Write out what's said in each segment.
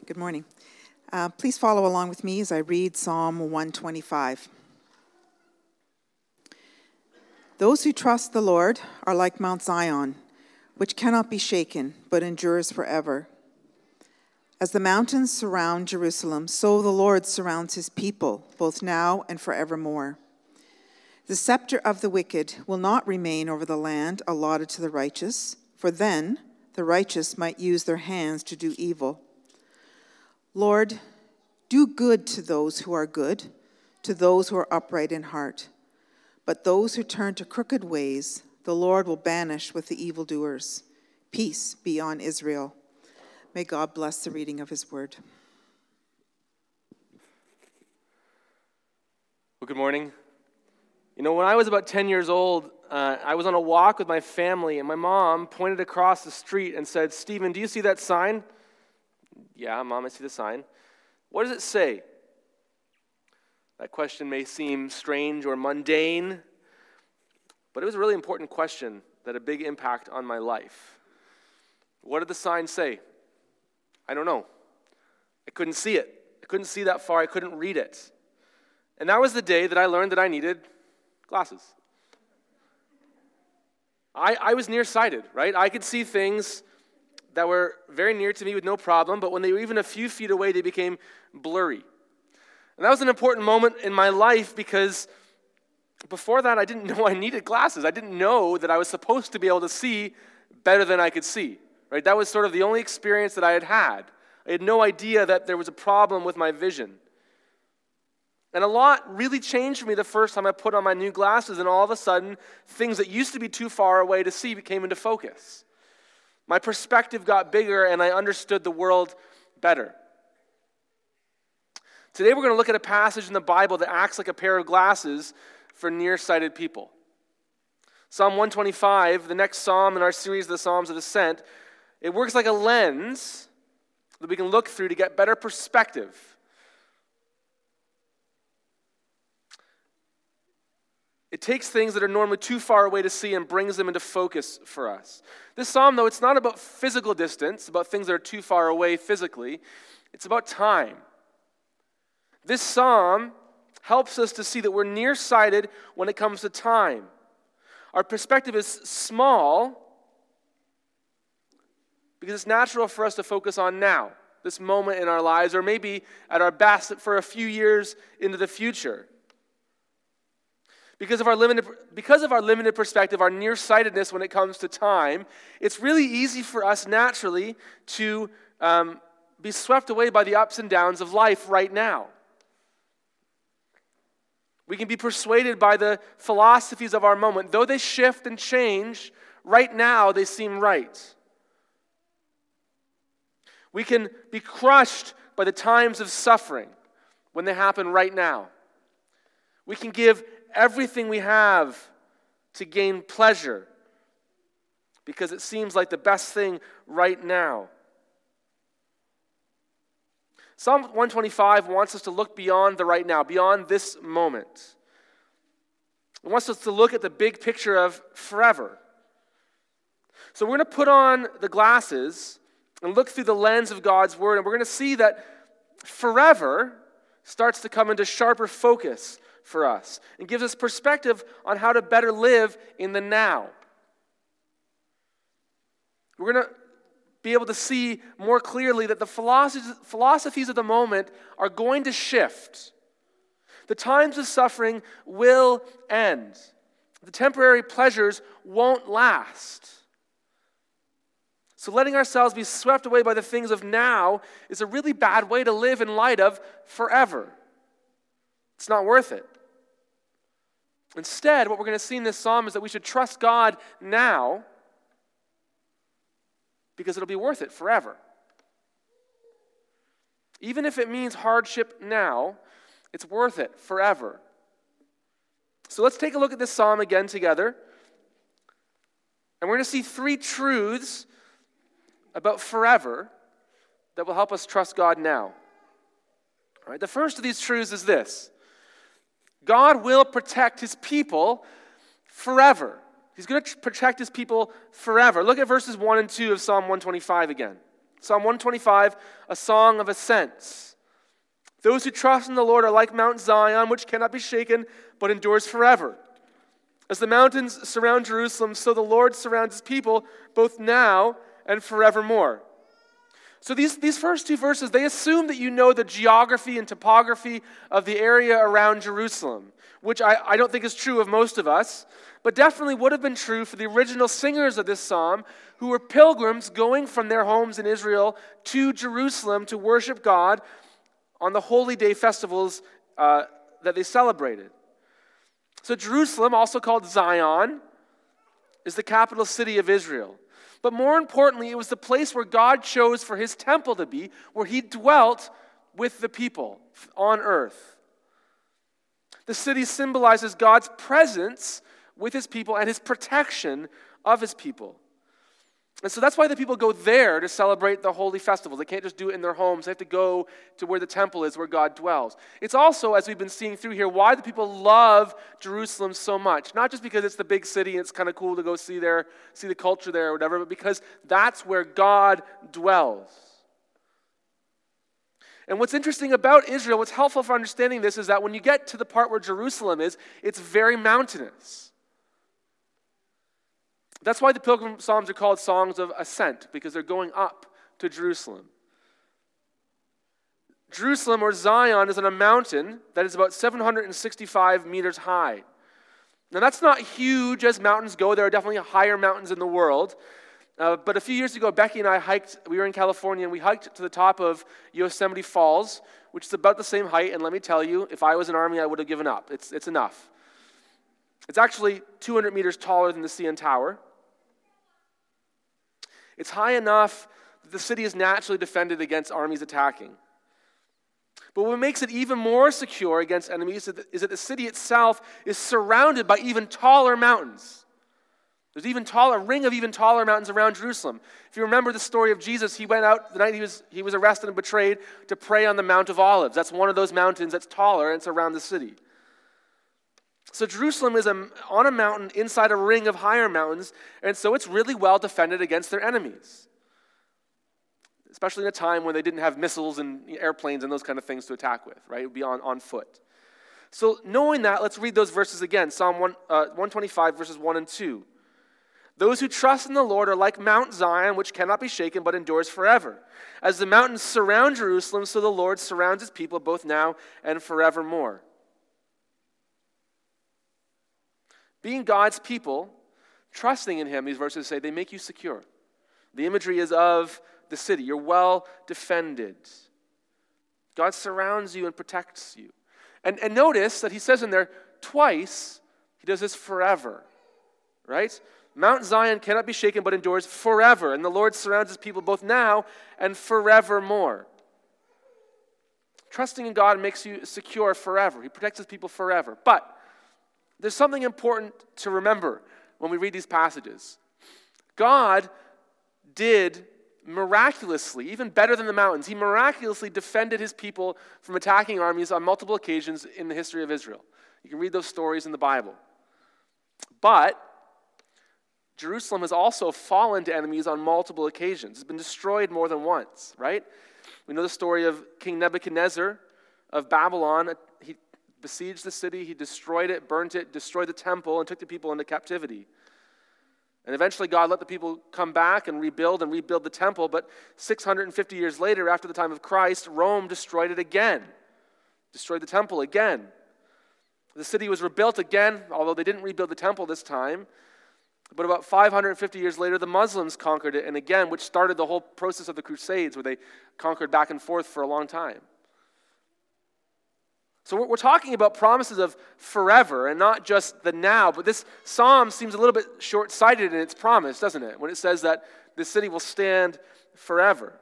Good morning. Please follow along with me as I read Psalm 125. Those who trust the Lord are like Mount Zion, which cannot be shaken, but endures forever. As the mountains surround Jerusalem, so the Lord surrounds his people, both now and forevermore. The scepter of the wicked will not remain over the land allotted to the righteous, for then the righteous might use their hands to do evil. Lord, do good to those who are good, to those who are upright in heart. But those who turn to crooked ways, the Lord will banish with the evildoers. Peace be on Israel. May God bless the reading of his word. Well, good morning. You know, when I was about 10 years old, I was on a walk with my family, and my mom pointed across the street and said, "Stephen, do you see that sign?" "Yeah, Mom, I see the sign." "What does it say?" That question may seem strange or mundane, but it was a really important question that had a big impact on my life. What did the sign say? I don't know. I couldn't see it. I couldn't see that far. I couldn't read it. And that was the day that I learned that I needed glasses. I was nearsighted, right? I could see things that were very near to me with no problem, but when they were even a few feet away, they became blurry. And that was an important moment in my life because before that, I didn't know I needed glasses. I didn't know that I was supposed to be able to see better than I could see, right? That was sort of the only experience that I had had. I had no idea that there was a problem with my vision. And a lot really changed for me the first time I put on my new glasses, and all of a sudden, things that used to be too far away to see came into focus. My perspective got bigger, and I understood the world better. Today, we're going to look at a passage in the Bible that acts like a pair of glasses for nearsighted people. Psalm 125, the next psalm in our series, the Psalms of Ascent, it works like a lens that we can look through to get better perspective. It takes things that are normally too far away to see and brings them into focus for us. This psalm, though, it's not about physical distance, about things that are too far away physically. It's about time. This psalm helps us to see that we're nearsighted when it comes to time. Our perspective is small because it's natural for us to focus on now, this moment in our lives, or maybe at our best for a few years into the future. Because of our limited perspective, our nearsightedness when it comes to time, it's really easy for us naturally to be swept away by the ups and downs of life right now. We can be persuaded by the philosophies of our moment. Though they shift and change, right now they seem right. We can be crushed by the times of suffering when they happen right now. We can give everything we have to gain pleasure because it seems like the best thing right now. Psalm 125 wants us to look beyond the right now, beyond this moment. It wants us to look at the big picture of forever. So we're going to put on the glasses and look through the lens of God's word, and we're going to see that forever starts to come into sharper focus for us and gives us perspective on how to better live in the now. We're going to be able to see more clearly that the philosophies of the moment are going to shift. The times of suffering will end. The temporary pleasures won't last. So letting ourselves be swept away by the things of now is a really bad way to live in light of forever. It's not worth it. Instead, what we're going to see in this psalm is that we should trust God now because it'll be worth it forever. Even if it means hardship now, it's worth it forever. So let's take a look at this psalm again together. And we're going to see three truths about forever that will help us trust God now. All right, the first of these truths is this: God will protect his people forever. He's going to protect his people forever. Look at verses 1 and 2 of Psalm 125 again. Psalm 125, a song of ascents. Those who trust in the Lord are like Mount Zion, which cannot be shaken, but endures forever. As the mountains surround Jerusalem, so the Lord surrounds his people, both now and forevermore. So these first two verses, they assume that you know the geography and topography of the area around Jerusalem, which I don't think is true of most of us, but definitely would have been true for the original singers of this psalm, who were pilgrims going from their homes in Israel to Jerusalem to worship God on the holy day festivals that they celebrated. So Jerusalem, also called Zion, is the capital city of Israel. But more importantly, it was the place where God chose for his temple to be, where he dwelt with the people on earth. The city symbolizes God's presence with his people and his protection of his people. And so that's why the people go there to celebrate the holy festivals. They can't just do it in their homes. They have to go to where the temple is, where God dwells. It's also, as we've been seeing through here, why the people love Jerusalem so much. Not just because it's the big city and it's kind of cool to go see the culture there or whatever, but because that's where God dwells. And what's interesting about Israel, what's helpful for understanding this, is that when you get to the part where Jerusalem is, it's very mountainous. That's why the Pilgrim Psalms are called songs of ascent, because they're going up to Jerusalem. Jerusalem, or Zion, is on a mountain that is about 765 meters high. Now that's not huge as mountains go. There are definitely higher mountains in the world. But a few years ago, Becky and I we were in California, and we hiked to the top of Yosemite Falls, which is about the same height, and let me tell you, if I was in Army, I would have given up. It's enough. It's actually 200 meters taller than the CN Tower. It's high enough that the city is naturally defended against armies attacking. But what makes it even more secure against enemies is that the city itself is surrounded by even taller mountains. There's a ring of even taller mountains around Jerusalem. If you remember the story of Jesus, he went out the night he was arrested and betrayed to pray on the Mount of Olives. That's one of those mountains that's taller, and it's around the city. So Jerusalem is on a mountain inside a ring of higher mountains, and so it's really well defended against their enemies, especially in a time when they didn't have missiles and airplanes and those kind of things to attack with, right? It would be on foot. So knowing that, let's read those verses again. Psalm 125, verses 1 and 2. Those who trust in the Lord are like Mount Zion, which cannot be shaken but endures forever. As the mountains surround Jerusalem, so the Lord surrounds his people both now and forevermore. Being God's people, trusting in him, these verses say, they make you secure. The imagery is of the city. You're well defended. God surrounds you and protects you. And notice that he says in there twice, he does this forever, right? Mount Zion cannot be shaken but endures forever. And the Lord surrounds his people both now and forevermore. Trusting in God makes you secure forever. He protects his people forever. But there's something important to remember when we read these passages. God did miraculously, even better than the mountains, he miraculously defended his people from attacking armies on multiple occasions in the history of Israel. You can read those stories in the Bible. But Jerusalem has also fallen to enemies on multiple occasions. It's been destroyed more than once, right? We know the story of King Nebuchadnezzar of Babylon. He besieged the city, he destroyed it, burnt it, destroyed the temple, and took the people into captivity. And eventually God let the people come back and rebuild the temple, but 650 years later, after the time of Christ, Rome destroyed it again, destroyed the temple again. The city was rebuilt again, although they didn't rebuild the temple this time. But about 550 years later, the Muslims conquered it, and again, which started the whole process of the Crusades, where they conquered back and forth for a long time. So we're talking about promises of forever and not just the now, but this psalm seems a little bit short-sighted in its promise, doesn't it? When it says that the city will stand forever.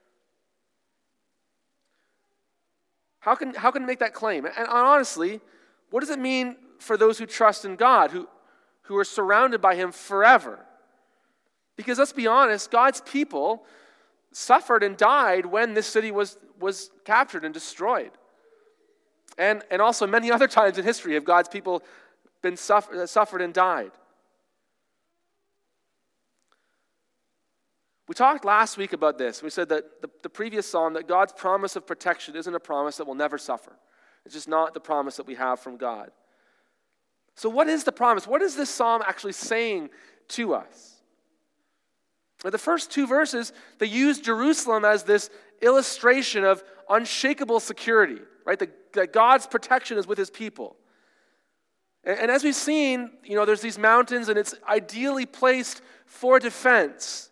How can it make that claim? And honestly, what does it mean for those who trust in God, who are surrounded by him forever? Because let's be honest, God's people suffered and died when this city was captured and destroyed. And also many other times in history have God's people been suffered and died. We talked last week about this. We said that the previous psalm, that God's promise of protection isn't a promise that will never suffer. It's just not the promise that we have from God. So what is the promise? What is this psalm actually saying to us? The first two verses, they use Jerusalem as this illustration of unshakable security, right? That God's protection is with his people. And as we've seen, there's these mountains and it's ideally placed for defense.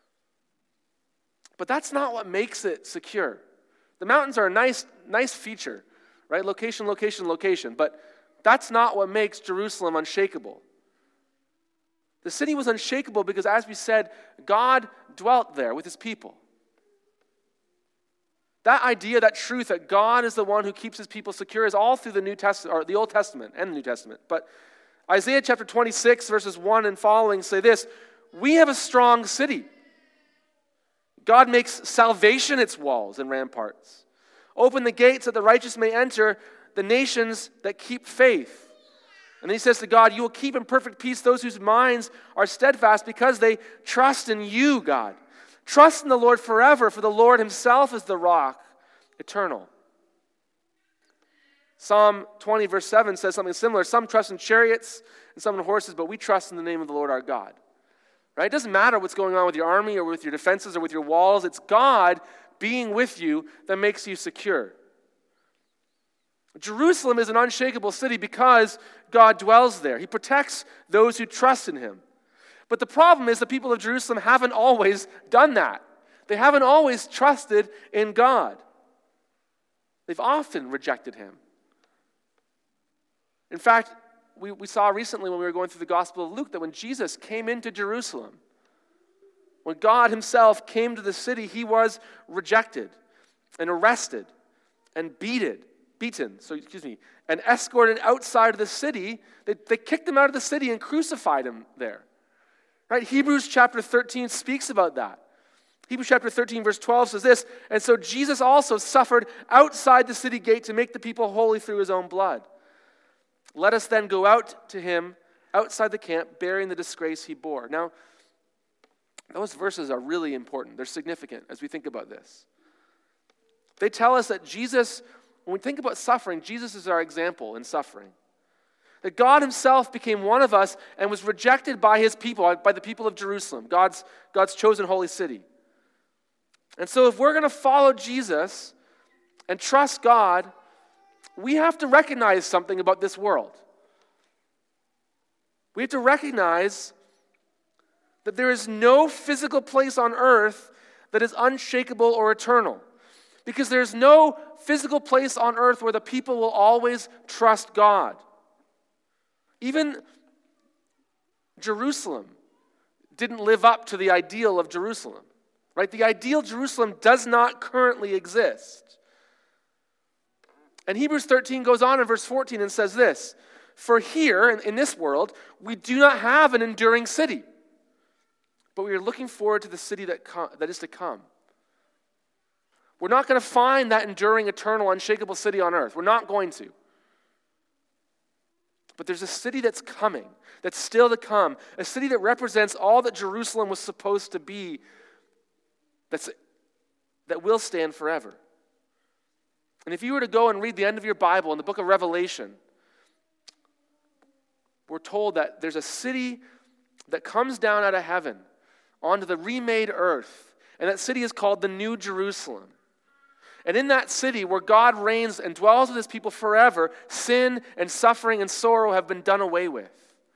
But that's not what makes it secure. The mountains are a nice feature, right? Location, location, location. But that's not what makes Jerusalem unshakable. The city was unshakable because, as we said, God dwelt there with his people. That idea, that truth that God is the one who keeps his people secure is all through the New Testament, or the Old Testament and the New Testament. But Isaiah chapter 26, verses 1 and following say this: we have a strong city. God makes salvation its walls and ramparts. Open the gates that the righteous may enter, the nations that keep faith. And then he says to God, you will keep in perfect peace those whose minds are steadfast because they trust in you, God. Trust in the Lord forever, for the Lord himself is the rock, eternal. Psalm 20, verse 7 says something similar. Some trust in chariots and some in horses, but we trust in the name of the Lord our God. Right? It doesn't matter what's going on with your army or with your defenses or with your walls. It's God being with you that makes you secure. Jerusalem is an unshakable city because God dwells there. He protects those who trust in him. But the problem is the people of Jerusalem haven't always done that. They haven't always trusted in God. They've often rejected him. In fact, we saw recently when we were going through the Gospel of Luke that when Jesus came into Jerusalem, when God himself came to the city, he was rejected and arrested and beaten, and escorted outside of the city. They kicked him out of the city and crucified him there. Right? Hebrews chapter 13 speaks about that. Hebrews chapter 13 verse 12 says this, and so Jesus also suffered outside the city gate to make the people holy through his own blood. Let us then go out to him outside the camp, bearing the disgrace he bore. Now, those verses are really important. They're significant as we think about this. They tell us that Jesus, when we think about suffering, Jesus is our example in suffering. That God himself became one of us and was rejected by his people, by the people of Jerusalem, God's chosen holy city. And so if we're going to follow Jesus and trust God, we have to recognize something about this world. We have to recognize that there is no physical place on earth that is unshakable or eternal. Because there's no physical place on earth where the people will always trust God. Even Jerusalem didn't live up to the ideal of Jerusalem. Right? The ideal Jerusalem does not currently exist. And Hebrews 13 goes on in verse 14 and says this, for here, in this world, we do not have an enduring city, but we are looking forward to the city that is to come. We're not going to find that enduring, eternal, unshakable city on earth. We're not going to. But there's a city that's coming, that's still to come, a city that represents all that Jerusalem was supposed to be, that will stand forever. And if you were to go and read the end of your Bible in the book of Revelation, we're told that there's a city that comes down out of heaven onto the remade earth, and that city is called the New Jerusalem. And in that city where God reigns and dwells with his people forever, sin and suffering and sorrow have been done away with.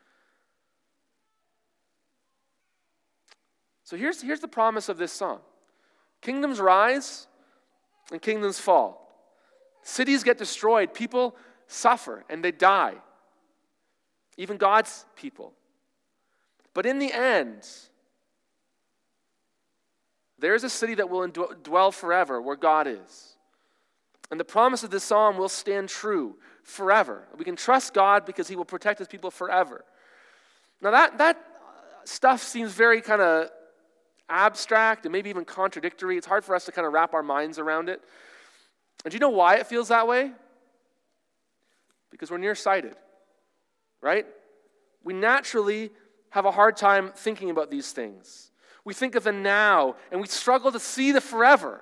So here's the promise of this song. Kingdoms rise and kingdoms fall. Cities get destroyed, people suffer and they die. Even God's people. But in the end, there is a city that will dwell forever where God is. And the promise of this psalm will stand true forever. We can trust God because he will protect his people forever. Now that stuff seems very kind of abstract and maybe even contradictory. It's hard for us to kind of wrap our minds around it. And do you know why it feels that way? Because we're nearsighted, right? We naturally have a hard time thinking about these things. We think of the now, and we struggle to see the forever.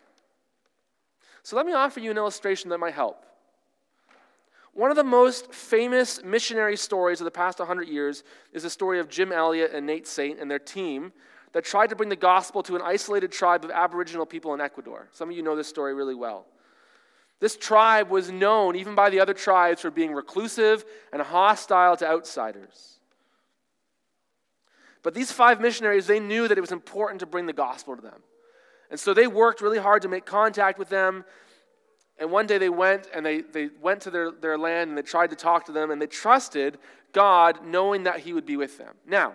So let me offer you an illustration that might help. One of the most famous missionary stories of the past 100 years is the story of Jim Elliot and Nate Saint and their team that tried to bring the gospel to an isolated tribe of Aboriginal people in Ecuador. Some of you know this story really well. This tribe was known, even by the other tribes, for being reclusive and hostile to outsiders. But these 5 missionaries, they knew that it was important to bring the gospel to them. And so they worked really hard to make contact with them. And one day they went to their land and they tried to talk to them and they trusted God, knowing that he would be with them. Now,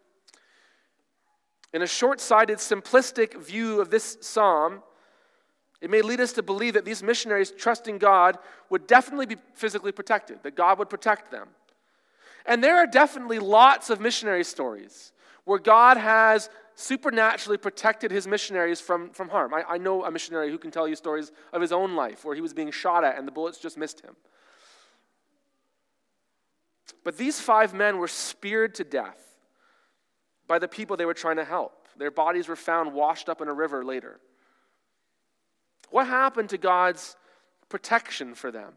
in a short-sighted, simplistic view of this psalm, it may lead us to believe that these missionaries trusting God would definitely be physically protected, that God would protect them. And there are definitely lots of missionary stories where God has supernaturally protected his missionaries from harm. I know a missionary who can tell you stories of his own life where he was being shot at and the bullets just missed him. But these 5 men were speared to death by the people they were trying to help. Their bodies were found washed up in a river later. What happened to God's protection for them?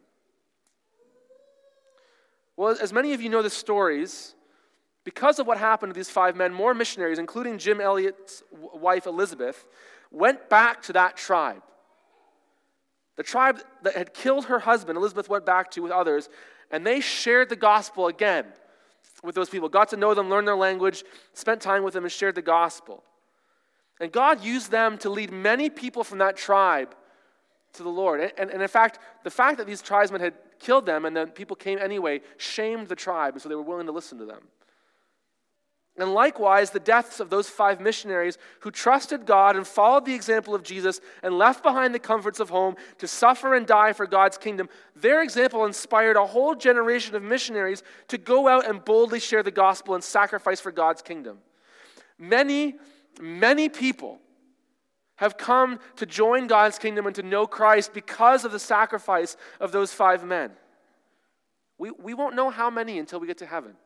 Well, as many of you know the stories, because of what happened to these 5 men, more missionaries, including Jim Elliot's wife Elizabeth, went back to that tribe. The tribe that had killed her husband, Elizabeth went back to with others, and they shared the gospel again with those people, got to know them, learned their language, spent time with them, and shared the gospel. And God used them to lead many people from that tribe to the Lord. And in fact, the fact that these tribesmen had killed them and then people came anyway shamed the tribe, and so they were willing to listen to them. And likewise, the deaths of those 5 missionaries who trusted God and followed the example of Jesus and left behind the comforts of home to suffer and die for God's kingdom, their example inspired a whole generation of missionaries to go out and boldly share the gospel and sacrifice for God's kingdom. Many, many people have come to join God's kingdom and to know Christ because of the sacrifice of those 5 men. We won't know how many until we get to heaven.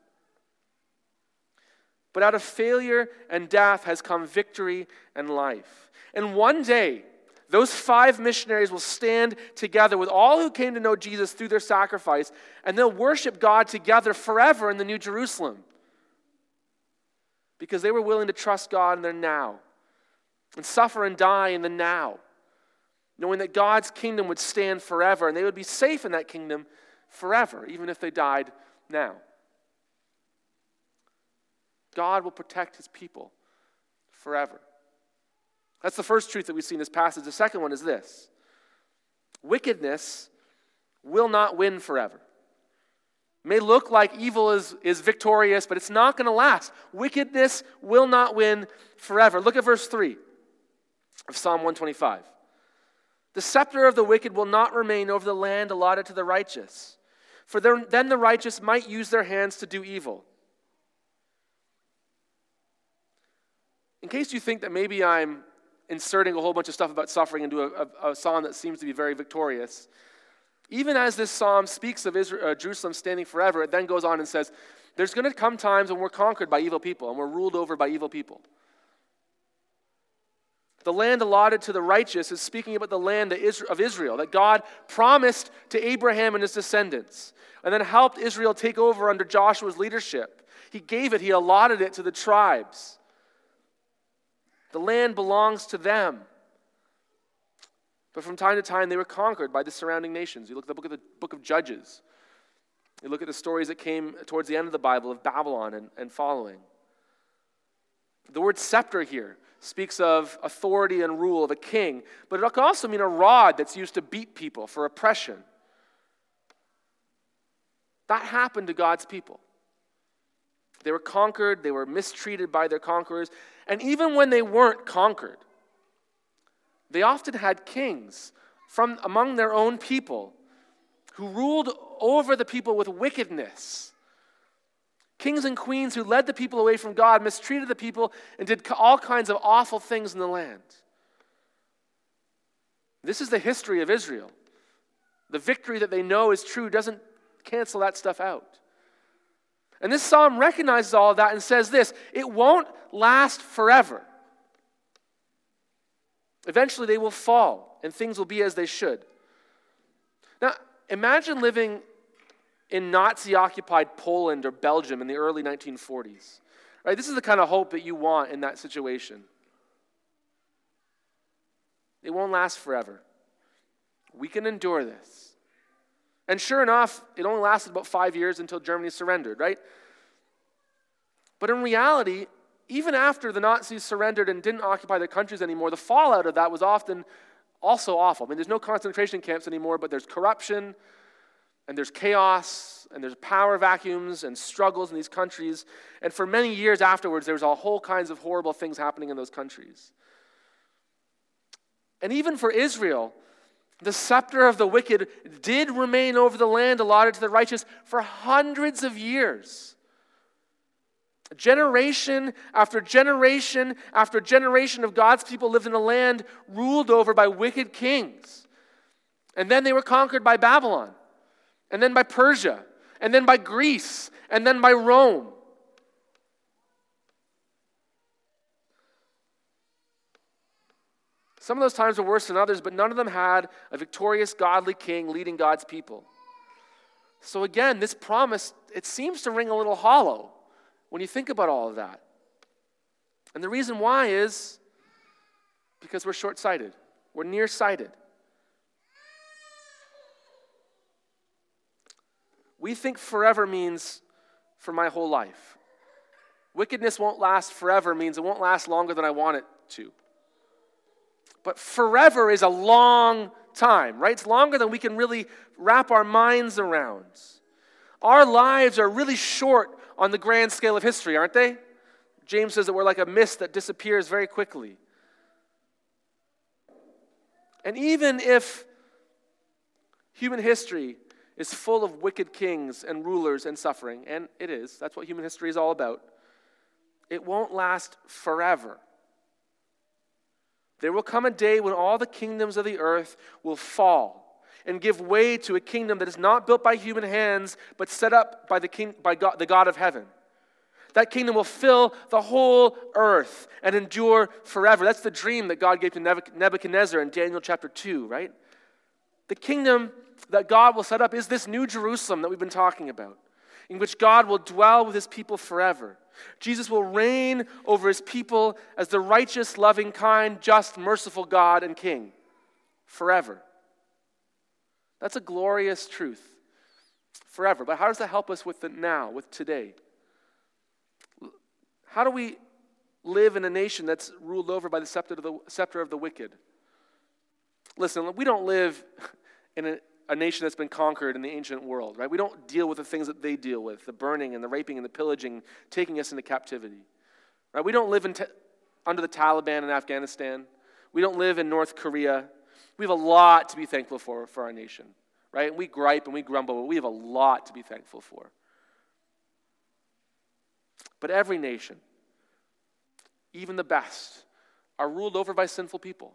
But out of failure and death has come victory and life. And one day, those 5 missionaries will stand together with all who came to know Jesus through their sacrifice, and they'll worship God together forever in the New Jerusalem. Because they were willing to trust God in their now, and suffer and die in the now, knowing that God's kingdom would stand forever, and they would be safe in that kingdom forever, even if they died now. God will protect his people forever. That's the first truth that we see in this passage. The second one is this: wickedness will not win forever. It may look like evil is victorious, but it's not going to last. Wickedness will not win forever. Look at verse 3 of Psalm 125. The scepter of the wicked will not remain over the land allotted to the righteous, for then the righteous might use their hands to do evil. In case you think that maybe I'm inserting a whole bunch of stuff about suffering into a psalm that seems to be very victorious, even as this psalm speaks of Jerusalem standing forever, it then goes on and says, there's going to come times when we're conquered by evil people and we're ruled over by evil people. The land allotted to the righteous is speaking about the land of Israel that God promised to Abraham and his descendants and then helped Israel take over under Joshua's leadership. He allotted it to the tribes. The land belongs to them. But from time to time, they were conquered by the surrounding nations. You look at the book of Judges. You look at the stories that came towards the end of the Bible of Babylon and following. The word scepter here speaks of authority and rule of a king, but it can also mean a rod that's used to beat people for oppression. That happened to God's people. They were conquered, they were mistreated by their conquerors, and even when they weren't conquered, they often had kings from among their own people who ruled over the people with wickedness. Kings and queens who led the people away from God, mistreated the people, and did all kinds of awful things in the land. This is the history of Israel. The victory that they know is true doesn't cancel that stuff out. And this psalm recognizes all of that and says this: it won't last forever. Eventually they will fall, and things will be as they should. Now, imagine living in Nazi-occupied Poland or Belgium in the early 1940s. Right? This is the kind of hope that you want in that situation. It won't last forever. We can endure this. And sure enough, it only lasted about 5 years until Germany surrendered, right? But in reality, even after the Nazis surrendered and didn't occupy their countries anymore, the fallout of that was often also awful. I mean, there's no concentration camps anymore, but there's corruption, and there's chaos, and there's power vacuums and struggles in these countries. And for many years afterwards, there was all whole kinds of horrible things happening in those countries. And even for Israel, the scepter of the wicked did remain over the land allotted to the righteous for hundreds of years. Generation after generation after generation of God's people lived in a land ruled over by wicked kings. And then they were conquered by Babylon, and then by Persia, and then by Greece, and then by Rome. Some of those times were worse than others, but none of them had a victorious, godly king leading God's people. So again, this promise, it seems to ring a little hollow when you think about all of that. And the reason why is because we're short-sighted. We're nearsighted. We think forever means for my whole life. Wickedness won't last forever means it won't last longer than I want it to. But forever is a long time, right? It's longer than we can really wrap our minds around. Our lives are really short on the grand scale of history, aren't they? James says that we're like a mist that disappears very quickly. And even if human history is full of wicked kings and rulers and suffering, and it is, that's what human history is all about, it won't last forever. There will come a day when all the kingdoms of the earth will fall and give way to a kingdom that is not built by human hands, but set up by the God of heaven. That kingdom will fill the whole earth and endure forever. That's the dream that God gave to Nebuchadnezzar in Daniel chapter 2, right? The kingdom that God will set up is this new Jerusalem that we've been talking about, in which God will dwell with his people forever. Jesus will reign over his people as the righteous, loving, kind, just, merciful God and King forever. That's a glorious truth. Forever. But how does that help us with the now, with today? How do we live in a nation that's ruled over by the scepter of the wicked? Listen, we don't live in a nation that's been conquered in the ancient world, right? We don't deal with the things that they deal with, the burning and the raping and the pillaging, taking us into captivity, right? We don't live under the Taliban in Afghanistan. We don't live in North Korea. We have a lot to be thankful for our nation, right? We gripe and we grumble, but we have a lot to be thankful for. But every nation, even the best, are ruled over by sinful people.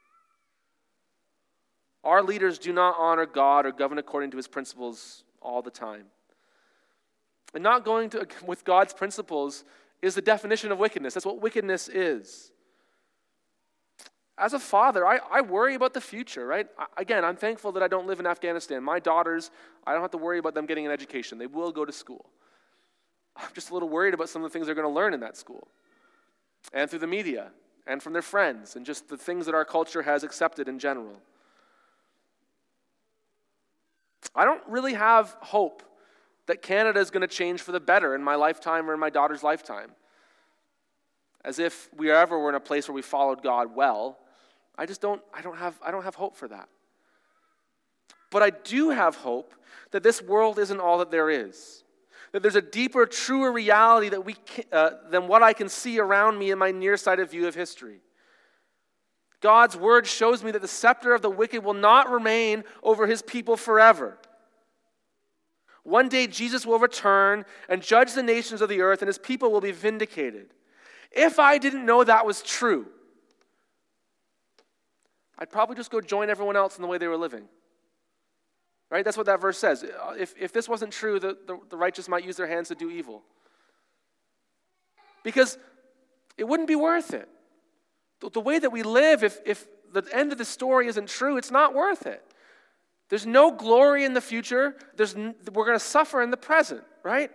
Our leaders do not honor God or govern according to his principles all the time. And not going with God's principles is the definition of wickedness. That's what wickedness is. As a father, I worry about the future, right? Again, I'm thankful that I don't live in Afghanistan. My daughters, I don't have to worry about them getting an education. They will go to school. I'm just a little worried about some of the things they're going to learn in that school, and through the media, and from their friends, and just the things that our culture has accepted in general. I don't really have hope that Canada is going to change for the better in my lifetime or in my daughter's lifetime. As if we ever were in a place where we followed God well. I don't have hope for that. But I do have hope that this world isn't all that there is. That there's a deeper, truer reality than what I can see around me in my nearsighted view of history. God's word shows me that the scepter of the wicked will not remain over his people forever. One day Jesus will return and judge the nations of the earth, and his people will be vindicated. If I didn't know that was true, I'd probably just go join everyone else in the way they were living. Right? That's what that verse says. If this wasn't true, the righteous might use their hands to do evil. Because it wouldn't be worth it. The way that we live, if the end of the story isn't true, it's not worth it. There's no glory in the future. We're going to suffer in the present, right?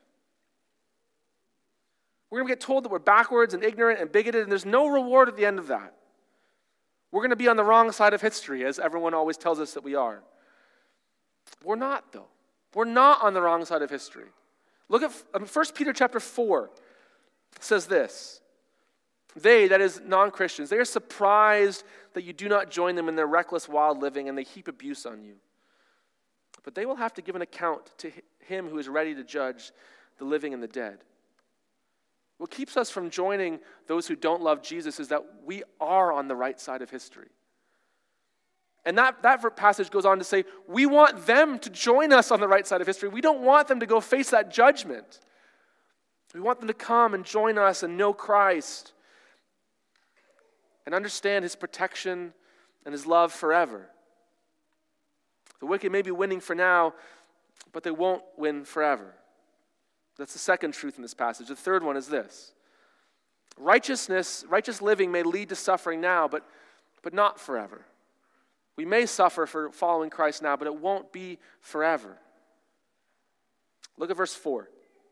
We're going to get told that we're backwards and ignorant and bigoted, and there's no reward at the end of that. We're going to be on the wrong side of history, as everyone always tells us that we are. We're not, though. We're not on the wrong side of history. Look at 1 Peter chapter 4. It says this. They, that is non-Christians, they are surprised that you do not join them in their reckless, wild living, and they heap abuse on you. But they will have to give an account to him who is ready to judge the living and the dead. What keeps us from joining those who don't love Jesus is that we are on the right side of history. And that passage goes on to say, we want them to join us on the right side of history. We don't want them to go face that judgment. We want them to come and join us and know Christ and understand his protection and his love forever. The wicked may be winning for now, but they won't win forever. That's the second truth in this passage. The third one is this. Righteous living may lead to suffering now, but not forever. We may suffer for following Christ now, but it won't be forever. Look at verse 4.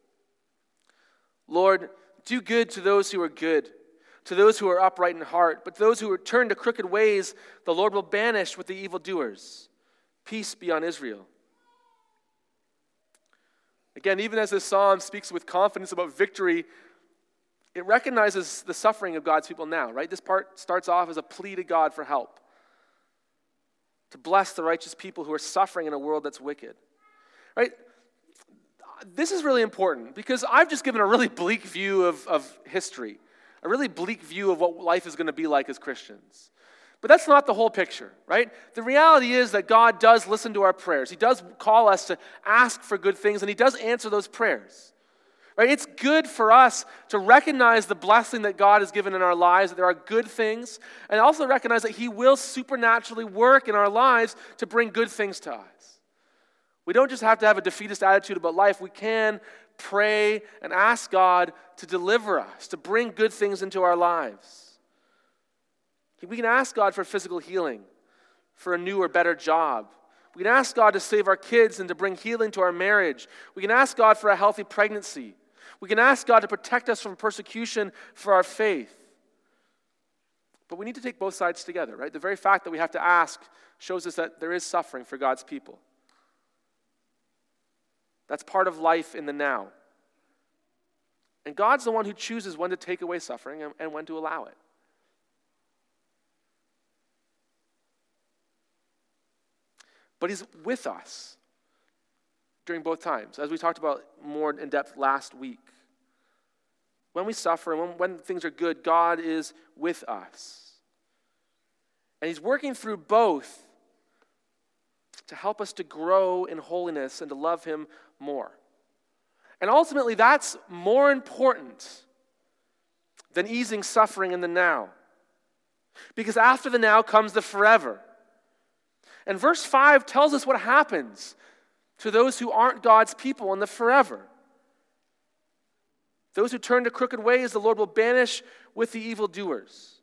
Lord, do good to those who are good, to those who are upright in heart, but those who return to crooked ways, the Lord will banish with the evildoers. Peace be on Israel. Again, even as this psalm speaks with confidence about victory, it recognizes the suffering of God's people now, right? This part starts off as a plea to God for help, to bless the righteous people who are suffering in a world that's wicked, right? This is really important because I've just given a really bleak view of history, a really bleak view of what life is going to be like as Christians. But that's not the whole picture, right? The reality is that God does listen to our prayers. He does call us to ask for good things, and he does answer those prayers, right? It's good for us to recognize the blessing that God has given in our lives, that there are good things, and also recognize that he will supernaturally work in our lives to bring good things to us. We don't just have to have a defeatist attitude about life. We can pray and ask God to deliver us, to bring good things into our lives. We can ask God for physical healing, for a new or better job. We can ask God to save our kids and to bring healing to our marriage. We can ask God for a healthy pregnancy. We can ask God to protect us from persecution for our faith. But we need to take both sides together, right? The very fact that we have to ask shows us that there is suffering for God's people. That's part of life in the now. And God's the one who chooses when to take away suffering and when to allow it. But he's with us during both times, as we talked about more in depth last week. When we suffer and when things are good, God is with us. And he's working through both to help us to grow in holiness and to love him more. And ultimately, that's more important than easing suffering in the now. Because after the now comes the forever. And verse 5 tells us what happens to those who aren't God's people in the forever. Those who turn to crooked ways, the Lord will banish with the evildoers.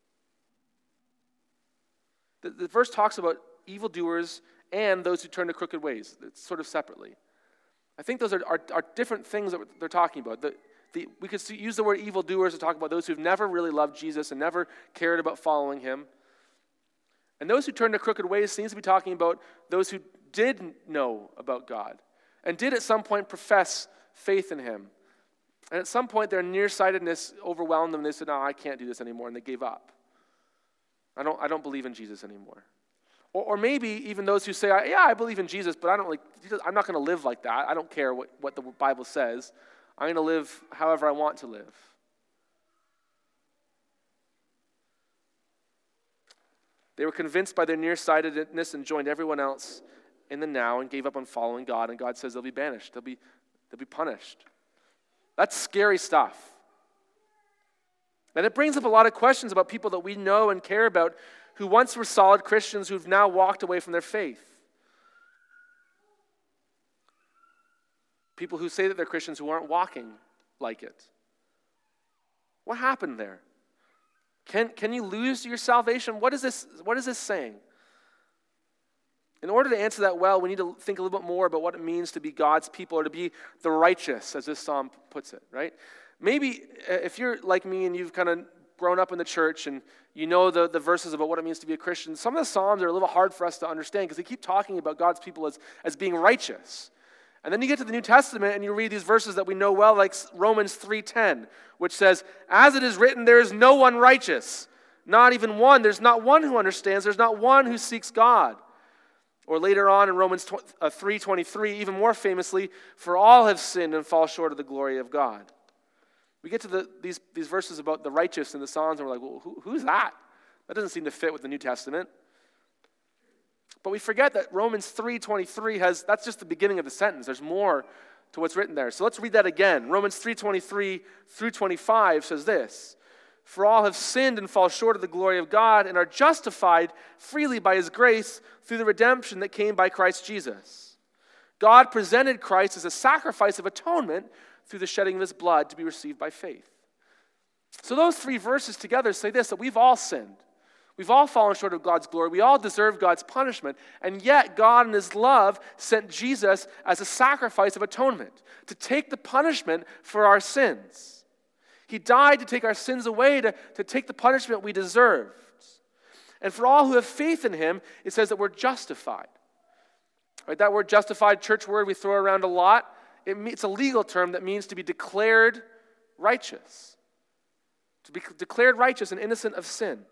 The verse talks about evildoers and those who turn to crooked ways. It's sort of separately. I think those are different things that they're talking about. We could use the word evildoers to talk about those who've never really loved Jesus and never cared about following him. And those who turn to crooked ways seems to be talking about those who did know about God and did at some point profess faith in him. And at some point their nearsightedness overwhelmed them and they said, no, I can't do this anymore, and they gave up. I don't believe in Jesus anymore. Or maybe even those who say, yeah, I believe in Jesus, but I'm not going to live like that. I don't care what the Bible says. I'm going to live however I want to live. They were convinced by their nearsightedness and joined everyone else in the now and gave up on following God. And God says they'll be banished. They'll be punished. That's scary stuff. And it brings up a lot of questions about people that we know and care about who once were solid Christians who've now walked away from their faith. People who say that they're Christians who aren't walking like it. What happened there? Can you lose your salvation? What is this saying? In order to answer that well, we need to think a little bit more about what it means to be God's people or to be the righteous, as this psalm puts it, right? Maybe if you're like me and you've kind of grown up in the church and you know the verses about what it means to be a Christian, some of the psalms are a little hard for us to understand because they keep talking about God's people as being righteous. And then you get to the New Testament and you read these verses that we know well, like Romans 3:10, which says, "As it is written, there is no one righteous, not even one. There's not one who understands. There's not one who seeks God." Or later on in Romans 3:23, even more famously, "For all have sinned and fall short of the glory of God." We get to these verses about the righteous in the Psalms, and we're like, well, who's that? That doesn't seem to fit with the New Testament. But we forget that Romans 3:23 that's just the beginning of the sentence. There's more to what's written there. So let's read that again. Romans 3:23 through 25 says this: "For all have sinned and fall short of the glory of God and are justified freely by his grace through the redemption that came by Christ Jesus. God presented Christ as a sacrifice of atonement through the shedding of his blood to be received by faith." So those three verses together say this, that we've all sinned. We've all fallen short of God's glory. We all deserve God's punishment. And yet God in his love sent Jesus as a sacrifice of atonement to take the punishment for our sins. He died to take our sins away, to take the punishment we deserved. And for all who have faith in him, it says that we're justified. Right, that word justified, church word we throw around a lot. It's a legal term that means to be declared righteous. To be declared righteous and innocent of sin.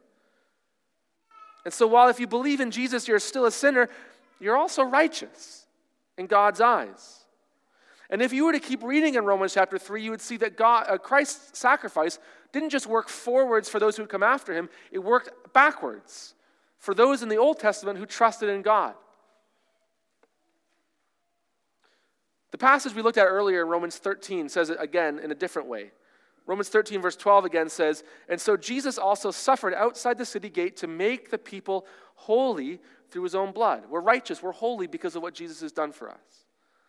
And so while if you believe in Jesus, you're still a sinner, you're also righteous in God's eyes. And if you were to keep reading in Romans chapter 3, you would see that Christ's sacrifice didn't just work forwards for those who would come after him, it worked backwards for those in the Old Testament who trusted in God. The passage we looked at earlier in Romans 13 says it again in a different way. Romans 13 verse 12 again says, "And so Jesus also suffered outside the city gate to make the people holy through his own blood." We're righteous, we're holy because of what Jesus has done for us.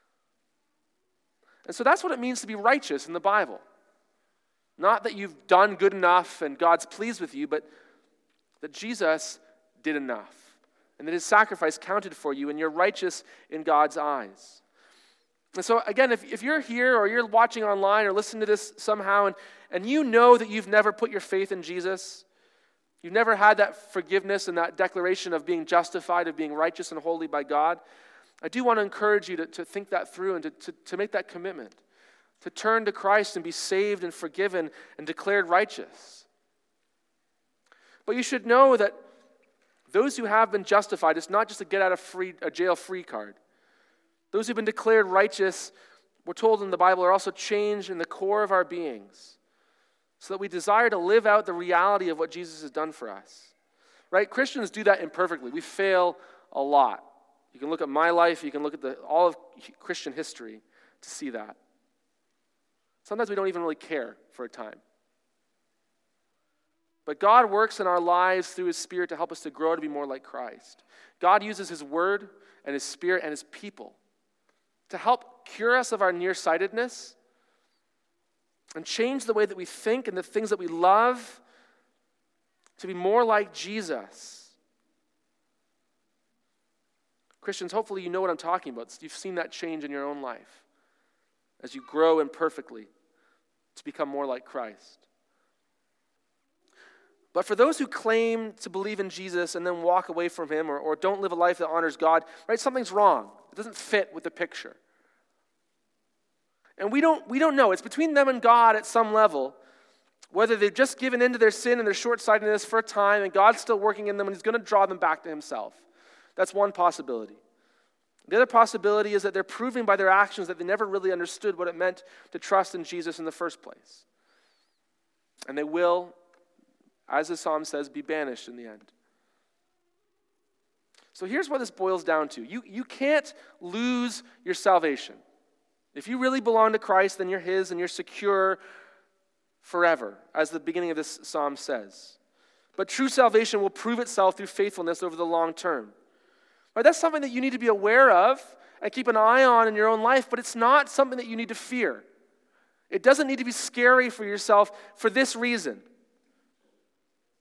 And so that's what it means to be righteous in the Bible. Not that you've done good enough and God's pleased with you, but that Jesus did enough. And that his sacrifice counted for you and you're righteous in God's eyes. And so again, if you're here or you're watching online or listening to this somehow and you know that you've never put your faith in Jesus, you've never had that forgiveness and that declaration of being justified, of being righteous and holy by God, I do want to encourage you to think that through and to make that commitment, to turn to Christ and be saved and forgiven and declared righteous. But you should know that those who have been justified, it's not just a get out of jail free card. Those who've been declared righteous, we're told in the Bible, are also changed in the core of our beings so that we desire to live out the reality of what Jesus has done for us. Right? Christians do that imperfectly. We fail a lot. You can look at my life, you can look at all of Christian history to see that. Sometimes we don't even really care for a time. But God works in our lives through his Spirit to help us to grow to be more like Christ. God uses his word and his Spirit and his people to help cure us of our nearsightedness and change the way that we think and the things that we love to be more like Jesus. Christians, hopefully you know what I'm talking about. You've seen that change in your own life as you grow imperfectly to become more like Christ. But for those who claim to believe in Jesus and then walk away from him or don't live a life that honors God, right, something's wrong. It doesn't fit with the picture. And we don't know. It's between them and God at some level, whether they've just given in to their sin and their short-sightedness for a time and God's still working in them and he's going to draw them back to himself. That's one possibility. The other possibility is that they're proving by their actions that they never really understood what it meant to trust in Jesus in the first place. And they will, as the psalm says, be banished in the end. So here's what this boils down to. You can't lose your salvation. If you really belong to Christ, then you're his and you're secure forever, as the beginning of this psalm says. But true salvation will prove itself through faithfulness over the long term. Right, that's something that you need to be aware of and keep an eye on in your own life, but it's not something that you need to fear. It doesn't need to be scary for yourself for this reason.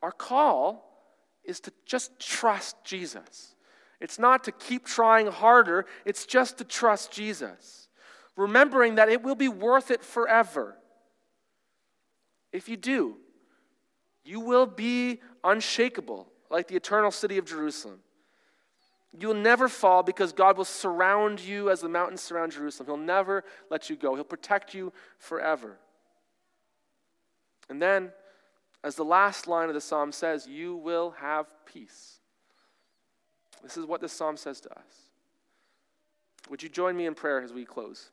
our call is to just trust Jesus. It's not to keep trying harder, it's just to trust Jesus, remembering that it will be worth it forever. If you do, you will be unshakable, like the eternal city of Jerusalem. You will never fall because God will surround you as the mountains surround Jerusalem. He'll never let you go. He'll protect you forever. And then, as the last line of the psalm says, you will have peace. This is what this psalm says to us. Would you join me in prayer as we close?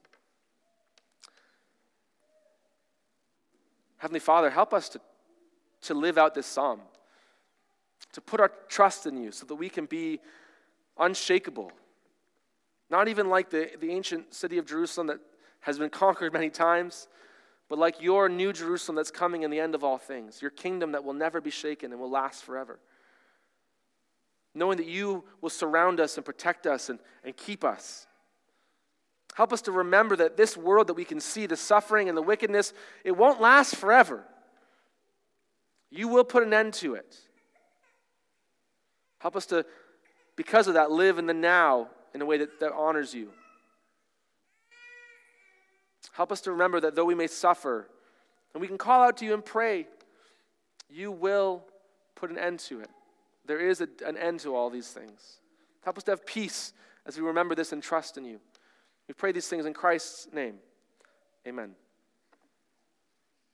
Heavenly Father, help us to live out this psalm, to put our trust in you so that we can be unshakable. Not even like the ancient city of Jerusalem that has been conquered many times, but like your new Jerusalem that's coming in the end of all things, your kingdom that will never be shaken and will last forever. Knowing that you will surround us and protect us and keep us. Help us to remember that this world that we can see, the suffering and the wickedness, it won't last forever. You will put an end to it. Help us to, because of that, live in the now in a way that honors you. Help us to remember that though we may suffer, and we can call out to you and pray, you will put an end to it. There is an end to all these things. Help us to have peace as we remember this and trust in you. We pray these things in Christ's name. Amen.